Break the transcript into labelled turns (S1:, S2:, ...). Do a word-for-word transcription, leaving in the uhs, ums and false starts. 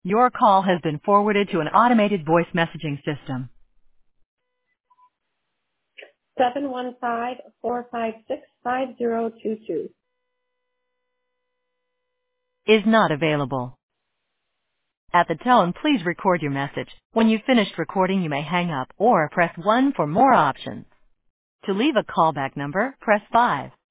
S1: Your call has been forwarded to an automated voice messaging system.
S2: seven one five, four five six, five zero two two.
S1: Is not available. At the tone, please record your message. When you've finished recording, you may hang up or press one for more options. To leave a callback number, press five.